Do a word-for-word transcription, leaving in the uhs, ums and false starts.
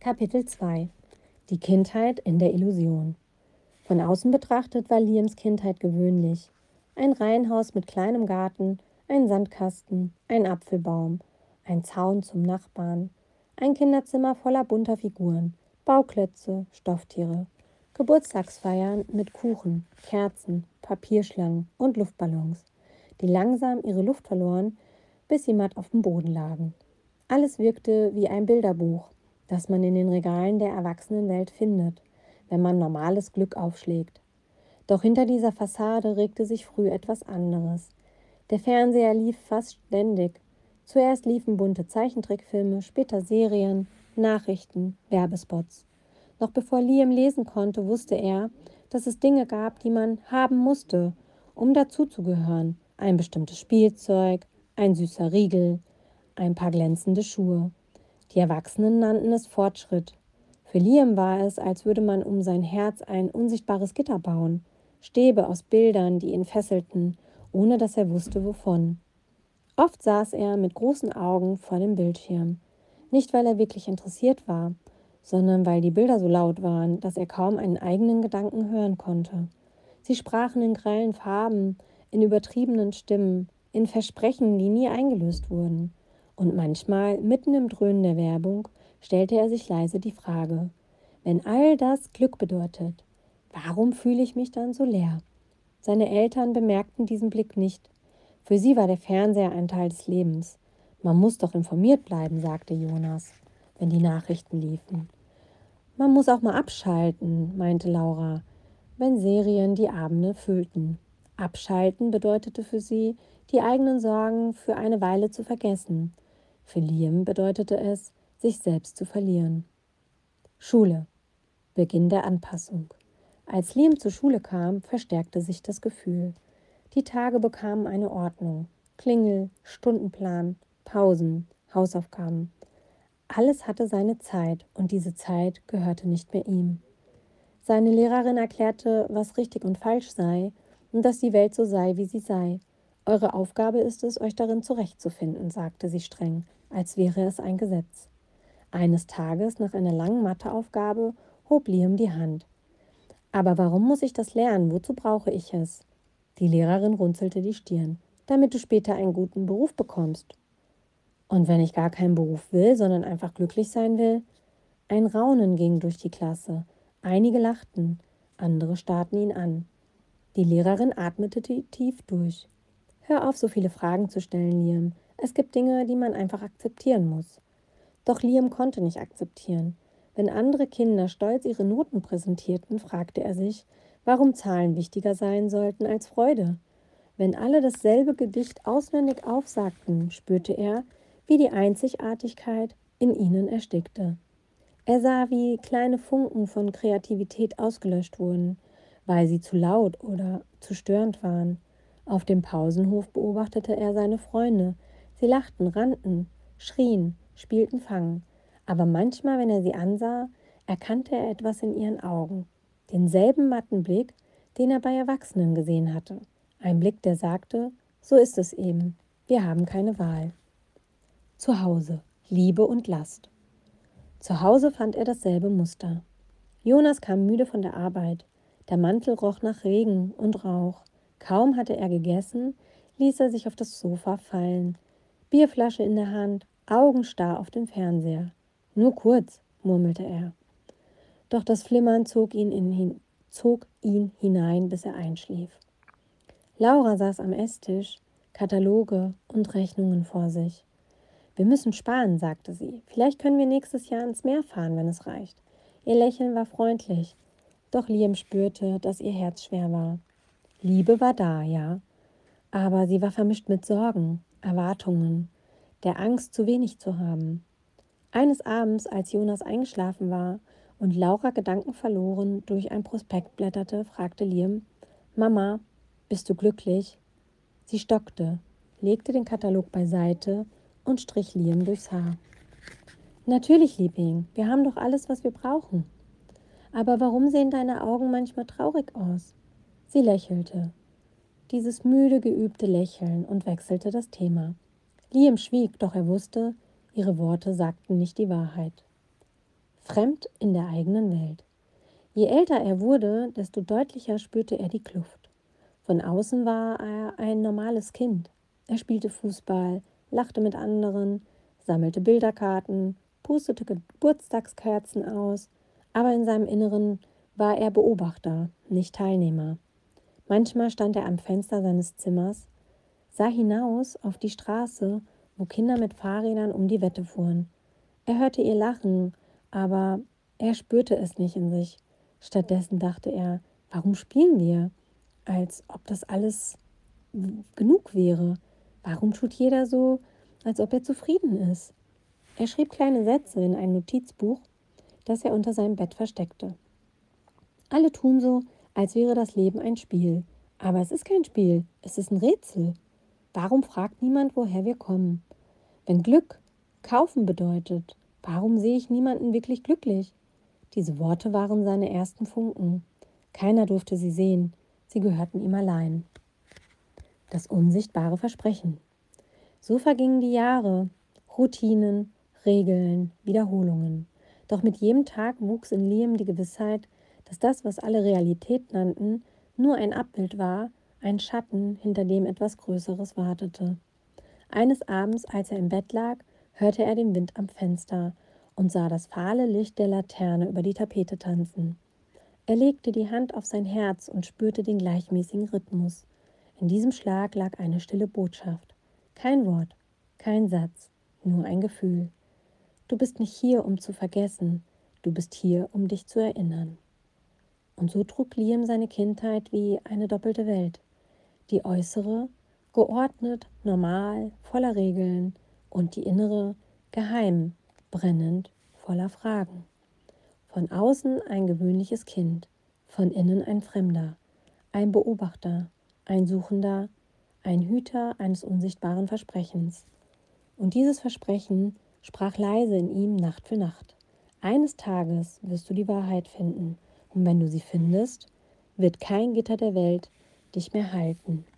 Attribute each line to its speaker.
Speaker 1: Kapitel zwei: Die Kindheit in der Illusion. Von außen betrachtet war Liams Kindheit gewöhnlich. Ein Reihenhaus mit kleinem Garten, ein Sandkasten, ein Apfelbaum, ein Zaun zum Nachbarn, ein Kinderzimmer voller bunter Figuren, Bauklötze, Stofftiere, Geburtstagsfeiern mit Kuchen, Kerzen, Papierschlangen und Luftballons, die langsam ihre Luft verloren, bis sie matt auf dem Boden lagen. Alles wirkte wie ein Bilderbuch, das man in den Regalen der Erwachsenenwelt findet, wenn man normales Glück aufschlägt. Doch hinter dieser Fassade regte sich früh etwas anderes. Der Fernseher lief fast ständig. Zuerst liefen bunte Zeichentrickfilme, später Serien, Nachrichten, Werbespots. Noch bevor Liam lesen konnte, wusste er, dass es Dinge gab, die man haben musste, um dazuzugehören. Ein bestimmtes Spielzeug, ein süßer Riegel, ein paar glänzende Schuhe. Die Erwachsenen nannten es Fortschritt. Für Liam war es, als würde man um sein Herz ein unsichtbares Gitter bauen, Stäbe aus Bildern, die ihn fesselten, ohne dass er wusste, wovon. Oft saß er mit großen Augen vor dem Bildschirm. Nicht, weil er wirklich interessiert war, sondern weil die Bilder so laut waren, dass er kaum einen eigenen Gedanken hören konnte. Sie sprachen in grellen Farben, in übertriebenen Stimmen, in Versprechen, die nie eingelöst wurden. Und manchmal, mitten im Dröhnen der Werbung, stellte er sich leise die Frage: Wenn all das Glück bedeutet, warum fühle ich mich dann so leer? Seine Eltern bemerkten diesen Blick nicht. Für sie war der Fernseher ein Teil des Lebens. Man muss doch informiert bleiben, sagte Jonas, wenn die Nachrichten liefen. Man muss auch mal abschalten, meinte Laura, wenn Serien die Abende füllten. Abschalten bedeutete für sie, die eigenen Sorgen für eine Weile zu vergessen. Für Liam bedeutete es, sich selbst zu verlieren. Schule. Beginn der Anpassung. Als Liam zur Schule kam, verstärkte sich das Gefühl. Die Tage bekamen eine Ordnung. Klingel, Stundenplan, Pausen, Hausaufgaben. Alles hatte seine Zeit und diese Zeit gehörte nicht mehr ihm. Seine Lehrerin erklärte, was richtig und falsch sei und dass die Welt so sei, wie sie sei. Eure Aufgabe ist es, euch darin zurechtzufinden, sagte sie streng, als wäre es ein Gesetz. Eines Tages, nach einer langen Matheaufgabe, hob Liam die Hand. Aber warum muss ich das lernen? Wozu brauche ich es? Die Lehrerin runzelte die Stirn. Damit du später einen guten Beruf bekommst. Und wenn ich gar keinen Beruf will, sondern einfach glücklich sein will? Ein Raunen ging durch die Klasse. Einige lachten, andere starrten ihn an. Die Lehrerin atmete tief durch. Hör auf, so viele Fragen zu stellen, Liam. Es gibt Dinge, die man einfach akzeptieren muss. Doch Liam konnte nicht akzeptieren. Wenn andere Kinder stolz ihre Noten präsentierten, fragte er sich, warum Zahlen wichtiger sein sollten als Freude. Wenn alle dasselbe Gedicht auswendig aufsagten, spürte er, wie die Einzigartigkeit in ihnen erstickte. Er sah, wie kleine Funken von Kreativität ausgelöscht wurden, weil sie zu laut oder zu störend waren. Auf dem Pausenhof beobachtete er seine Freunde. Sie lachten, rannten, schrien, spielten Fang. Aber manchmal, wenn er sie ansah, erkannte er etwas in ihren Augen. Denselben matten Blick, den er bei Erwachsenen gesehen hatte. Ein Blick, der sagte, so ist es eben, wir haben keine Wahl. Zu Hause, Liebe und Last. Zu Hause fand er dasselbe Muster. Jonas kam müde von der Arbeit. Der Mantel roch nach Regen und Rauch. Kaum hatte er gegessen, ließ er sich auf das Sofa fallen. Bierflasche in der Hand, Augen starr auf den Fernseher. Nur kurz, murmelte er. Doch das Flimmern zog ihn, in, zog ihn hinein, bis er einschlief. Laura saß am Esstisch, Kataloge und Rechnungen vor sich. Wir müssen sparen, sagte sie. Vielleicht können wir nächstes Jahr ins Meer fahren, wenn es reicht. Ihr Lächeln war freundlich, doch Liam spürte, dass ihr Herz schwer war. Liebe war da, ja, aber sie war vermischt mit Sorgen, Erwartungen, der Angst, zu wenig zu haben. Eines Abends, als Jonas eingeschlafen war und Laura gedankenverloren durch ein Prospekt blätterte, fragte Liam, Mama, bist du glücklich? Sie stockte, legte den Katalog beiseite und strich Liam durchs Haar. Natürlich, Liebling, wir haben doch alles, was wir brauchen. Aber warum sehen deine Augen manchmal traurig aus? Sie lächelte. Dieses müde, geübte Lächeln und wechselte das Thema. Liam schwieg, doch er wusste, ihre Worte sagten nicht die Wahrheit. fremd in der eigenen Welt. Je älter er wurde, desto deutlicher spürte er die Kluft. Von außen war er ein normales Kind. Er spielte Fußball, lachte mit anderen, sammelte Bilderkarten, pustete Geburtstagskerzen aus, aber in seinem Inneren war er Beobachter, nicht Teilnehmer. Manchmal stand er am Fenster seines Zimmers, sah hinaus auf die Straße, wo Kinder mit Fahrrädern um die Wette fuhren. Er hörte ihr Lachen, aber er spürte es nicht in sich. Stattdessen dachte er, warum spielen wir? Als ob das alles genug wäre. Warum tut jeder so, als ob er zufrieden ist? Er schrieb kleine Sätze in ein Notizbuch, das er unter seinem Bett versteckte. Alle tun so, als wäre das Leben ein Spiel. Aber es ist kein Spiel, es ist ein Rätsel. Warum fragt niemand, woher wir kommen? Wenn Glück kaufen bedeutet, warum sehe ich niemanden wirklich glücklich? Diese Worte waren seine ersten Funken. Keiner durfte sie sehen, sie gehörten ihm allein. Das unsichtbare Versprechen. So vergingen die Jahre, Routinen, Regeln, Wiederholungen. Doch mit jedem Tag wuchs in Liam die Gewissheit, dass das, was alle Realität nannten, nur ein Abbild war, ein Schatten, hinter dem etwas Größeres wartete. Eines Abends, als er im Bett lag, hörte er den Wind am Fenster und sah das fahle Licht der Laterne über die Tapete tanzen. Er legte die Hand auf sein Herz und spürte den gleichmäßigen Rhythmus. In diesem Schlag lag eine stille Botschaft. Kein Wort, kein Satz, nur ein Gefühl. Du bist nicht hier, um zu vergessen, du bist hier, um dich zu erinnern. Und so trug Liam seine Kindheit wie eine doppelte Welt. Die äußere, geordnet, normal, voller Regeln, und die innere, geheim, brennend, voller Fragen. Von außen ein gewöhnliches Kind, von innen ein Fremder, ein Beobachter, ein Suchender, ein Hüter eines unsichtbaren Versprechens. Und dieses Versprechen sprach leise in ihm Nacht für Nacht. Eines Tages wirst du die Wahrheit finden, und wenn du sie findest, wird kein Gitter der Welt dich mehr halten.